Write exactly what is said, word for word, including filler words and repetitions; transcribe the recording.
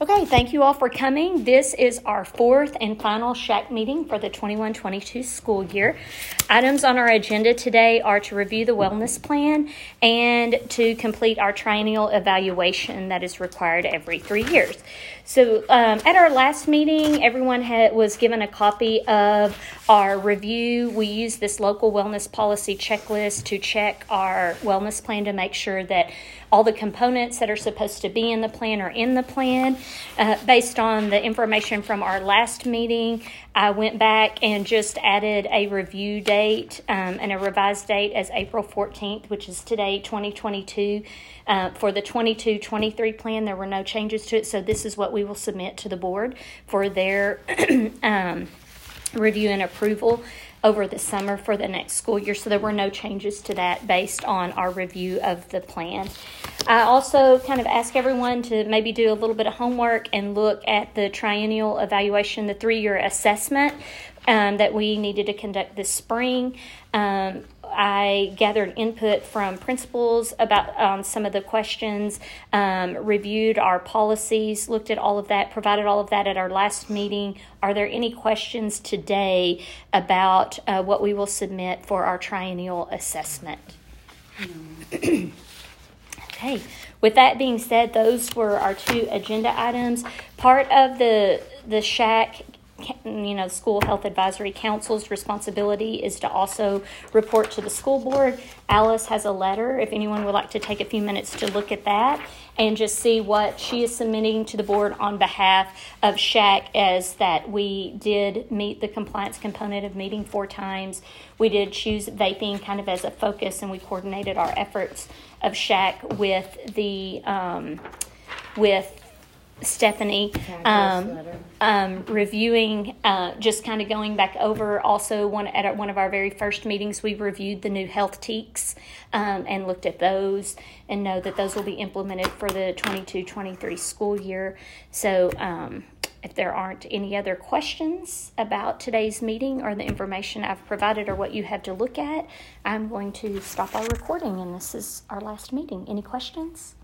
Okay, thank you all for coming. This is our fourth and final S H A C meeting for the twenty-one twenty-two school year. Items on our agenda today are to review the wellness plan and to complete our triennial evaluation that is required every three years. So um, at our last meeting, everyone had, was given a copy of our review. We used this local wellness policy checklist to check our wellness plan to make sure that all the components that are supposed to be in the plan are in the plan. Uh, based on the information from our last meeting, I went back and just added a review date um, and a revised date as April fourteenth, which is today, twenty twenty-two. Uh, for the twenty-two twenty-three plan, there were no changes to it, so this is what we will submit to the board for their um, review and approval over the summer for the next school year. So there were no changes to that based on our review of the plan. I also kind of ask everyone to maybe do a little bit of homework and look at the triennial evaluation, the three-year assessment um, that we needed to conduct this spring. Um, I gathered input from principals about um, some of the questions, um, reviewed our policies, looked at all of that, provided all of that at our last meeting. Are there any questions today about uh, what we will submit for our triennial assessment? No. Okay. With that being said, those were our two agenda items. Part of the the S H A C, you know, School Health Advisory Council's responsibility is to also report to the school board. Alice has a letter, if anyone would like to take a few minutes to look at that and just see what she is submitting to the board on behalf of S H A C, as that we did meet the compliance component of meeting four times. We did choose vaping kind of as a focus, and we coordinated our efforts of S H A C with the um, with Stephanie, um, um, reviewing, uh, just kind of going back over. Also, one at our, one of our very first meetings, we reviewed the new health teaks um, and looked at those, and know that those will be implemented for the twenty-two twenty-three school year. So, um, if there aren't any other questions about today's meeting or the information I've provided or what you have to look at, I'm going to stop our recording, and this is our last meeting. Any questions?